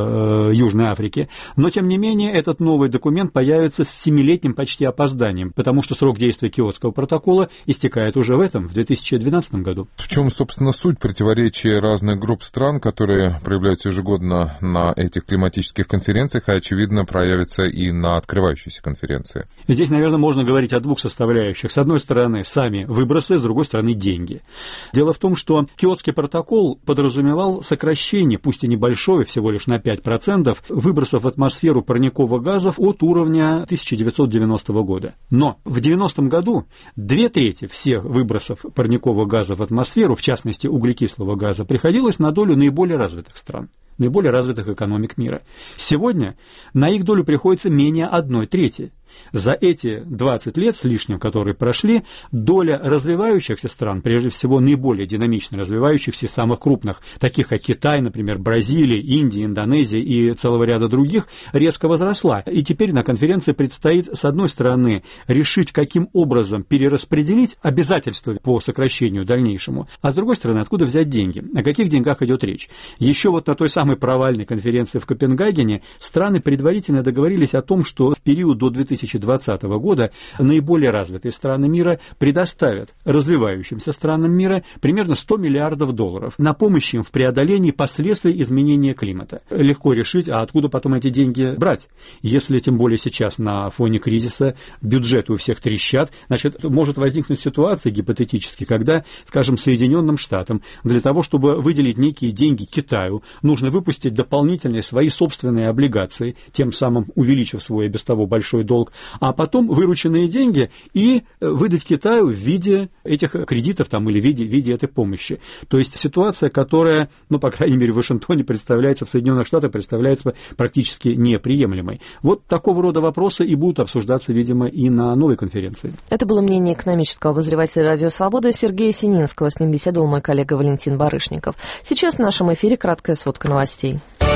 в Южной Африке, но, тем не менее, этот новый документ появится с 7-летним почти опозданием, потому что срок действия Киотского протокола истекает уже в 2012 году. В чем, собственно, суть противоречия разных групп стран, которые проявляются ежегодно на этих климатических конференциях, а, очевидно, проявятся и на открывающейся конференции? Здесь, наверное, можно говорить о двух составляющих. С одной стороны, сами выбросы, с другой стороны, деньги. Дело в том, что Киотский протокол подразумевал сокращение, пусть и небольшое, всего лишь на 5%, выбросов в атмосферу парниковых газов от уровня 1990 года. Но в 90-м году 2/3 всех выбросов парниковых газов в атмосферу, в частности углекислого газа, приходилось на долю наиболее развитых стран, наиболее развитых экономик мира. Сегодня на их долю приходится менее 1/3. За эти 20 лет с лишним, которые прошли, доля развивающихся стран, прежде всего наиболее динамично развивающихся, самых крупных, таких как Китай, например, Бразилия, Индия, Индонезия и целого ряда других, резко возросла. И теперь на конференции предстоит, с одной стороны, решить, каким образом перераспределить обязательства по сокращению дальнейшему, а с другой стороны, откуда взять деньги, о каких деньгах идет речь. Еще на той самой провальной конференции в Копенгагене страны предварительно договорились о том, что в период до 2020 года наиболее развитые страны мира предоставят развивающимся странам мира примерно $100 миллиардов на помощь им в преодолении последствий изменения климата. Легко решить, а откуда потом эти деньги брать? Если, тем более сейчас на фоне кризиса, бюджеты у всех трещат, значит, может возникнуть ситуация гипотетически, когда, скажем, Соединенным Штатам для того, чтобы выделить некие деньги Китаю, нужно выпустить дополнительные свои собственные облигации, тем самым увеличив свой без того большой долг, а потом вырученные деньги и выдать Китаю в виде этих кредитов или в виде этой помощи. То есть ситуация, которая, по крайней мере, в Вашингтоне представляется, в Соединенных Штатах представляется практически неприемлемой. Вот такого рода вопросы и будут обсуждаться, видимо, и на новой конференции. Это было мнение экономического обозревателя «Радио Свобода» Сергея Сининского. С ним беседовал мой коллега Валентин Барышников. Сейчас в нашем эфире краткая сводка новостей.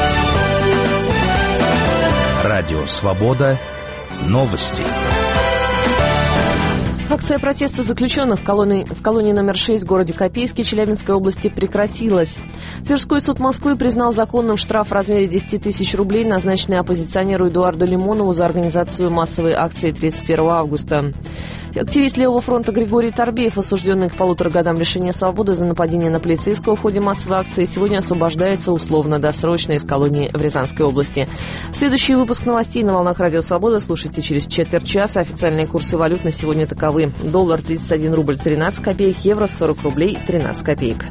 Радио Свобода. Новости. Акция протеста заключенных в колонии номер 6 в городе Копейске Челябинской области прекратилась. Тверской суд Москвы признал законным штраф в размере 10 тысяч рублей, назначенный оппозиционеру Эдуарду Лимонову за организацию массовой акции 31 августа. Активист Левого фронта Григорий Торбеев, осужденный к 1,5 годам лишения свободы за нападение на полицейского в ходе массовой акции, сегодня освобождается условно-досрочно из колонии в Рязанской области. Следующий выпуск новостей на волнах Радио Свобода слушайте через четверть часа. Официальные курсы валют на сегодня таковы. Доллар 31 рубль 13 копеек, евро 40 рублей 13 копеек.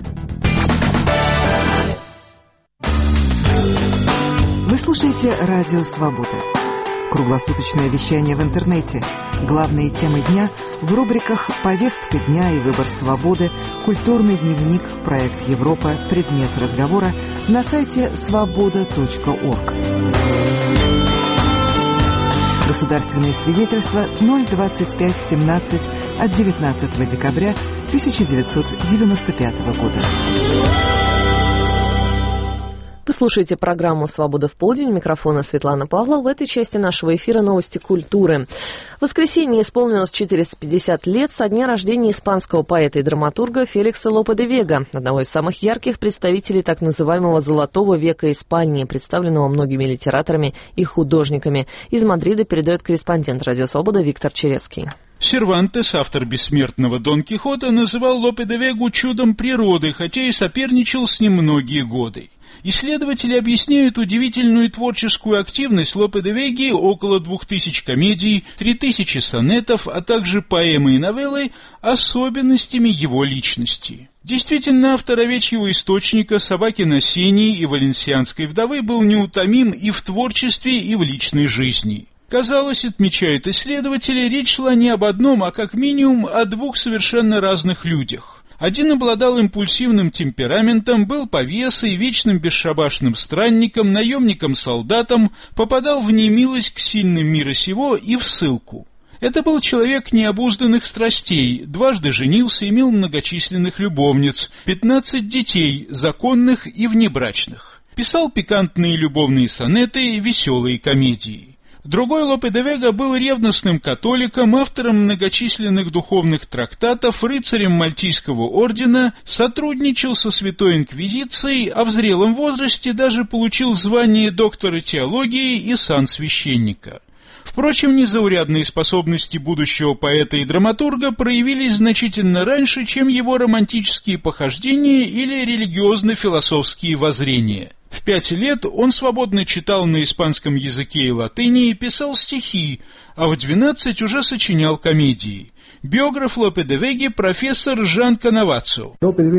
Вы слушаете Радио Свобода. Круглосуточное вещание в интернете. Главные темы дня в рубриках «Повестка дня» и «Выбор свободы», «Культурный дневник», «Проект Европа», «Предмет разговора» на сайте svoboda.org. Государственные свидетельства 02517 от 19 декабря 1995 года. Вы слушаете программу «Свобода в полдень». У микрофона Светлана Павлова. В этой части нашего эфира новости культуры. В воскресенье исполнилось 450 лет со дня рождения испанского поэта и драматурга Феликса Лопе де Вега, одного из самых ярких представителей так называемого «золотого века Испании», представленного многими литераторами и художниками. Из Мадрида передает корреспондент «Радио Свобода» Виктор Черецкий. Сервантес, автор бессмертного Дон Кихота, называл Лопе де Вегу чудом природы, хотя и соперничал с ним многие годы. Исследователи объясняют удивительную творческую активность Лопе де Веги, около 2000 комедий, 3000 сонетов, а также поэмы и новеллы, особенностями его личности. Действительно, автор «Овечьего источника», «Собаки на сене» и «Валенсианской вдовы» был неутомим и в творчестве, и в личной жизни. Казалось, отмечают исследователи, речь шла не об одном, а как минимум о двух совершенно разных людях. Один обладал импульсивным темпераментом, был повесой, вечным бесшабашным странником, наемником-солдатом, попадал в немилость к сильным мира сего и в ссылку. Это был человек необузданных страстей, дважды женился, имел многочисленных любовниц, 15 детей, законных и внебрачных. Писал пикантные любовные сонеты, веселые комедии. Другой Лопе де Вега был ревностным католиком, автором многочисленных духовных трактатов, рыцарем Мальтийского ордена, сотрудничал со Святой Инквизицией, а в зрелом возрасте даже получил звание доктора теологии и сан священника. Впрочем, незаурядные способности будущего поэта и драматурга проявились значительно раньше, чем его романтические похождения или религиозно-философские воззрения. В 5 лет он свободно читал на испанском языке и латыни и писал стихи, а в 12 уже сочинял комедии. Биограф Лопе де Веги профессор Жан Канаваццо. Лопе де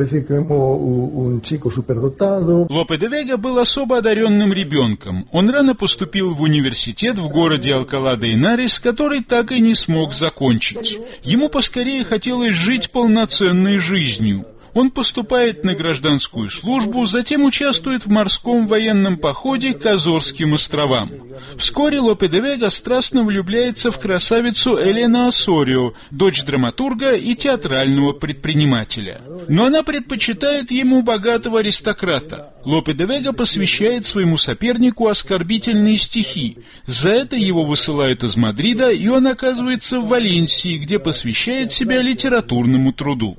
Вега был особо одаренным ребенком. Он рано поступил в университет в городе Алкала-де-Энарес, который так и не смог закончить. Ему поскорее хотелось жить полноценной жизнью. Он поступает на гражданскую службу, затем участвует в морском военном походе к Азорским островам. Вскоре Лопе де Вега страстно влюбляется в красавицу Элену Осорио, дочь драматурга и театрального предпринимателя. Но она предпочитает ему богатого аристократа. Лопе де Вега посвящает своему сопернику оскорбительные стихи. За это его высылают из Мадрида, и он оказывается в Валенсии, где посвящает себя литературному труду.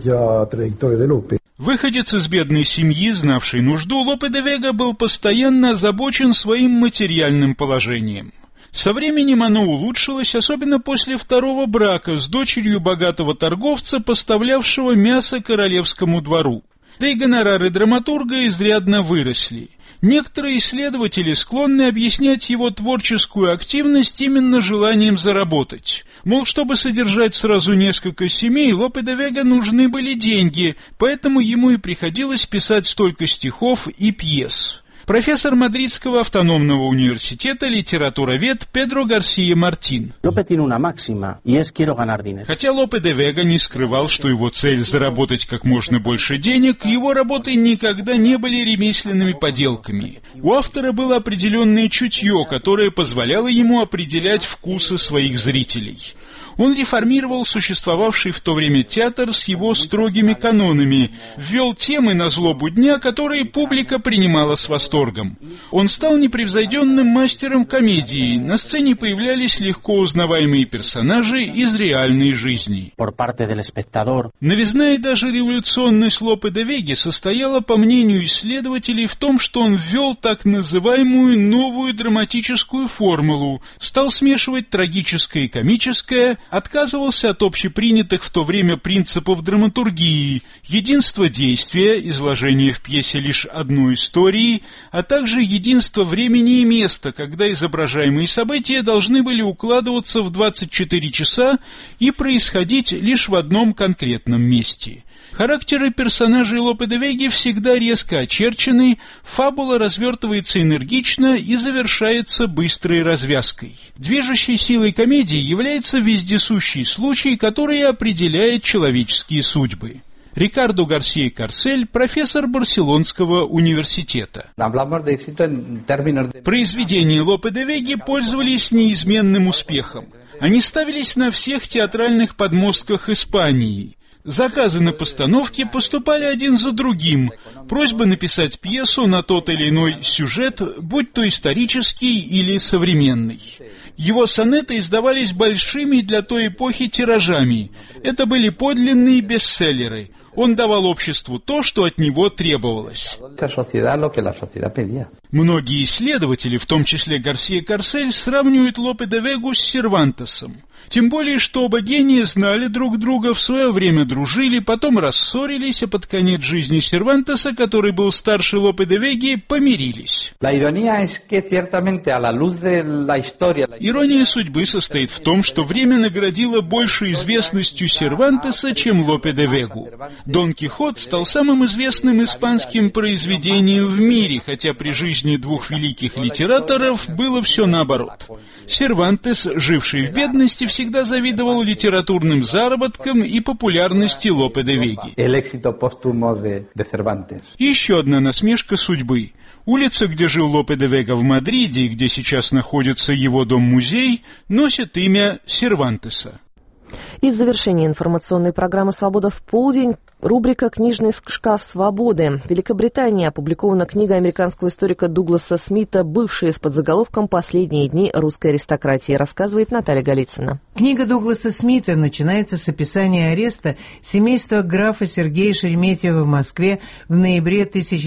Выходец из бедной семьи, знавший нужду, Лопе де Вега был постоянно озабочен своим материальным положением. Со временем оно улучшилось, особенно после второго брака с дочерью богатого торговца, поставлявшего мясо королевскому двору. Да и гонорары драматурга изрядно выросли. Некоторые исследователи склонны объяснять его творческую активность именно желанием заработать. Мол, чтобы содержать сразу несколько семей, Лопе де Вега нужны были деньги, поэтому ему и приходилось писать столько стихов и пьес. Профессор Мадридского автономного университета, литературовед Педро Гарсия Мартин. Хотя Лопе де Вега не скрывал, что его цель заработать как можно больше денег, его работы никогда не были ремесленными поделками. У автора было определенное чутье, которое позволяло ему определять вкусы своих зрителей. Он реформировал существовавший в то время театр с его строгими канонами, ввел темы на злобу дня, которые публика принимала с восторгом. Он стал непревзойденным мастером комедии, на сцене появлялись легко узнаваемые персонажи из реальной жизни. Новизна и даже революционность Лопе де Веги состояла, по мнению исследователей, в том, что он ввел так называемую новую драматическую формулу, стал смешивать трагическое и комическое, отказывался от общепринятых в то время принципов драматургии, единство действия, изложение в пьесе лишь одной истории, а также единство времени и места, когда изображаемые события должны были укладываться в 24 часа и происходить лишь в одном конкретном месте. Характеры персонажей Лопе де Веги всегда резко очерчены, фабула развертывается энергично и завершается быстрой развязкой. Движущей силой комедии является вездесущий случай, который определяет человеческие судьбы. Рикардо Гарсия Карсель, профессор Барселонского университета. Произведения Лопе де Веги пользовались неизменным успехом. Они ставились на всех театральных подмостках Испании. Заказы на постановки поступали один за другим. Просьбы написать пьесу на тот или иной сюжет, будь то исторический или современный. Его сонеты издавались большими для той эпохи тиражами. Это были подлинные бестселлеры. Он давал обществу то, что от него требовалось. Многие исследователи, в том числе Гарсия Карсель, сравнивают Лопе де Вегу с Сервантесом. Тем более, что оба гения знали друг друга, в свое время дружили, потом рассорились, а под конец жизни Сервантеса, который был старше Лопе де Веги, помирились. Ирония судьбы состоит в том, что время наградило большей известностью Сервантеса, чем Лопе де Вегу. Дон Кихот стал самым известным испанским произведением в мире, хотя при жизни жизни двух великих литераторов было все наоборот. Сервантес, живший в бедности, всегда завидовал литературным заработкам и популярности Лопе де Веги. Еще одна насмешка судьбы. Улица, где жил Лопе де Вега в Мадриде и где сейчас находится его дом-музей, носит имя Сервантеса. И в завершении информационной программы «Свобода в полдень» рубрика «Книжный шкаф свободы». В Великобритании опубликована книга американского историка Дугласа Смита «Бывшие» с подзаголовком «Последние дни русской аристократии», рассказывает Наталья Голицына. Книга Дугласа Смита начинается с описания ареста семейства графа Сергея Шереметьева в Москве в ноябре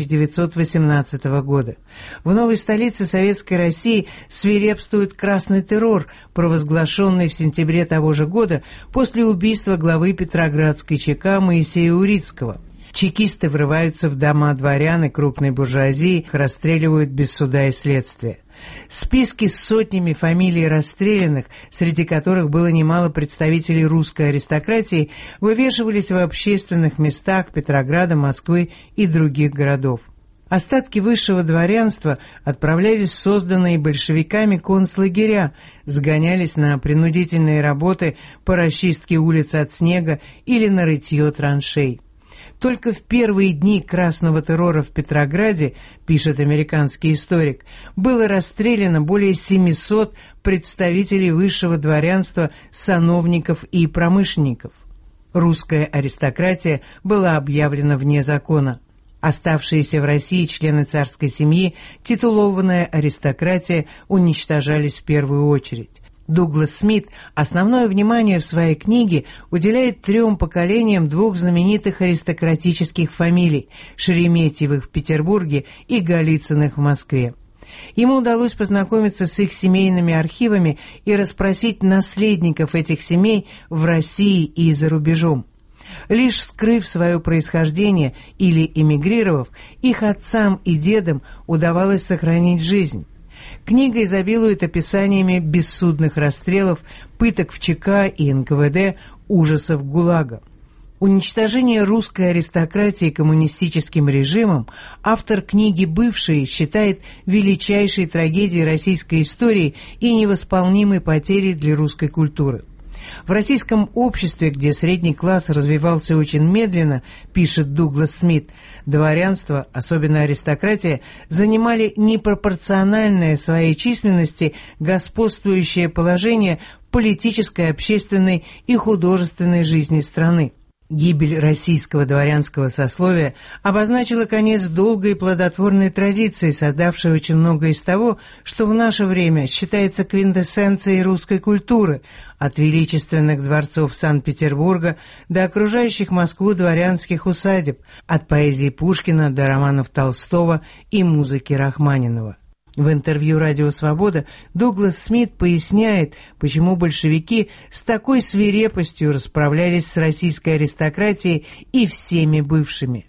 1918 года. В новой столице Советской России свирепствует красный террор, провозглашенный в сентябре того же года после убийства главы Петроградской ЧК Моисея Урицкого. Чекисты врываются в дома дворян и крупной буржуазии, их расстреливают без суда и следствия. Списки с сотнями фамилий расстрелянных, среди которых было немало представителей русской аристократии, вывешивались в общественных местах Петрограда, Москвы и других городов. Остатки высшего дворянства отправлялись в созданные большевиками концлагеря, сгонялись на принудительные работы по расчистке улиц от снега или на рытье траншей. Только в первые дни красного террора в Петрограде, пишет американский историк, было расстреляно более 700 представителей высшего дворянства, сановников и промышленников. Русская аристократия была объявлена вне закона. Оставшиеся в России члены царской семьи, титулованная аристократия, уничтожались в первую очередь. Дуглас Смит основное внимание в своей книге уделяет 3 поколениям 2 знаменитых аристократических фамилий – Шереметьевых в Петербурге и Голицыных в Москве. Ему удалось познакомиться с их семейными архивами и расспросить наследников этих семей в России и за рубежом. Лишь скрыв свое происхождение или эмигрировав, их отцам и дедам удавалось сохранить жизнь. Книга изобилует описаниями бессудных расстрелов, пыток в ЧК и НКВД, ужасов ГУЛАГа. Уничтожение русской аристократии коммунистическим режимом автор книги «Бывшие» считает величайшей трагедией российской истории и невосполнимой потерей для русской культуры. В российском обществе, где средний класс развивался очень медленно, пишет Дуглас Смит, дворянство, особенно аристократия, занимали непропорциональное своей численности господствующее положение в политической, общественной и художественной жизни страны. Гибель российского дворянского сословия обозначила конец долгой и плодотворной традиции, создавшей очень многое из того, что в наше время считается квинтэссенцией русской культуры, от величественных дворцов Санкт-Петербурга до окружающих Москву дворянских усадеб, от поэзии Пушкина до романов Толстого и музыки Рахманинова. В интервью «Радио Свобода» Дуглас Смит поясняет, почему большевики с такой свирепостью расправлялись с российской аристократией и всеми бывшими.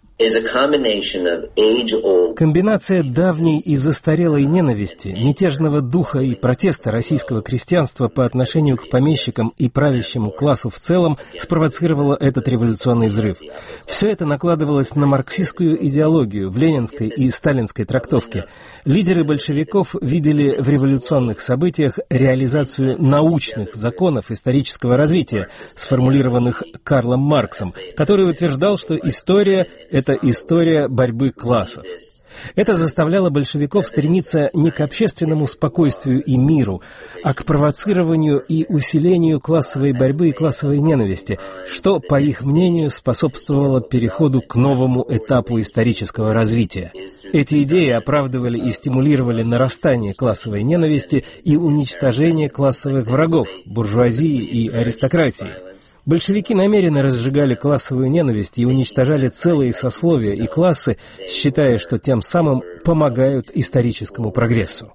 Комбинация давней и застарелой ненависти, мятежного духа и протеста российского крестьянства по отношению к помещикам и правящему классу в целом спровоцировала этот революционный взрыв. Все это накладывалось на марксистскую идеологию в ленинской и сталинской трактовке. Лидеры большевиков видели в революционных событиях реализацию научных законов исторического развития, сформулированных Карлом Марксом, который утверждал, что история – это история борьбы классов. Это заставляло большевиков стремиться не к общественному спокойствию и миру, а к провоцированию и усилению классовой борьбы и классовой ненависти, что, по их мнению, способствовало переходу к новому этапу исторического развития. Эти идеи оправдывали и стимулировали нарастание классовой ненависти и уничтожение классовых врагов, буржуазии и аристократии. Большевики намеренно разжигали классовую ненависть и уничтожали целые сословия и классы, считая, что тем самым помогают историческому прогрессу.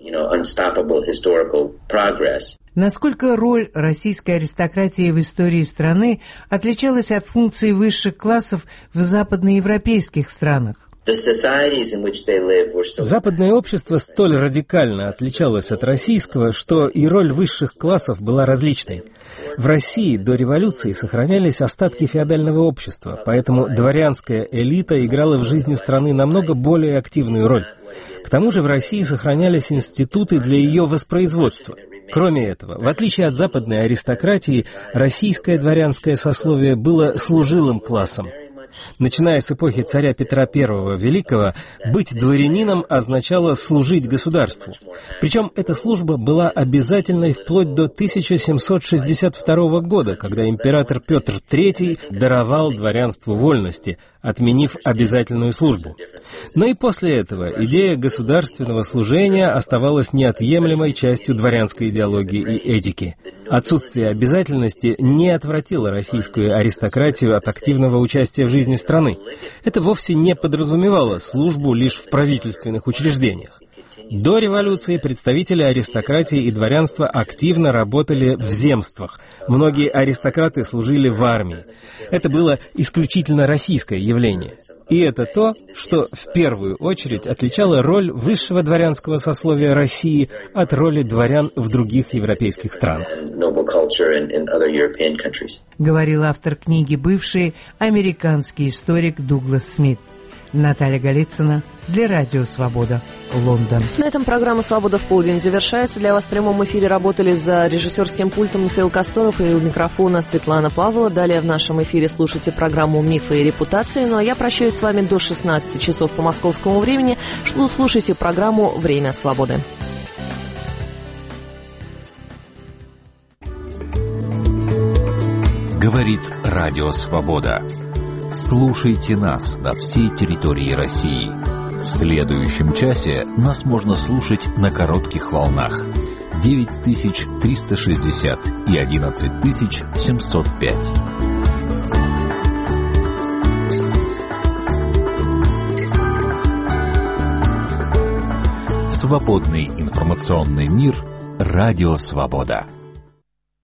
Насколько роль российской аристократии в истории страны отличалась от функций высших классов в западноевропейских странах? Западное общество столь радикально отличалось от российского, что и роль высших классов была различной. В России до революции сохранялись остатки феодального общества, поэтому дворянская элита играла в жизни страны намного более активную роль. К тому же в России сохранялись институты для ее воспроизводства. Кроме этого, в отличие от западной аристократии, российское дворянское сословие было служилым классом. Начиная с эпохи царя Петра I Великого, быть дворянином означало служить государству. Причем эта служба была обязательной вплоть до 1762 года, когда император Петр III даровал дворянству вольности, отменив обязательную службу. Но и после этого идея государственного служения оставалась неотъемлемой частью дворянской идеологии и этики. Отсутствие обязательности не отвратило российскую аристократию от активного участия в жизни страны. Это вовсе не подразумевало службу лишь в правительственных учреждениях. До революции представители аристократии и дворянства активно работали в земствах. Многие аристократы служили в армии. Это было исключительно российское явление. И это то, что в первую очередь отличало роль высшего дворянского сословия России от роли дворян в других европейских странах. Говорил автор книги «Бывший» американский историк Дуглас Смит. Наталья Голицына для Радио Свобода, Лондон. На этом программа «Свобода в полдень» завершается. Для вас в прямом эфире работали за режиссерским пультом Михаил Косторов и у микрофона Светлана Павлова. Далее в нашем эфире слушайте программу «Мифы и репутации». Ну а я прощаюсь с вами до 16 часов по московскому времени. Слушайте программу «Время свободы». Говорит Радио Свобода. Слушайте нас на всей территории России. В следующем часе нас можно слушать на коротких волнах 9360 и 11705. Свободный информационный мир. Радио Свобода.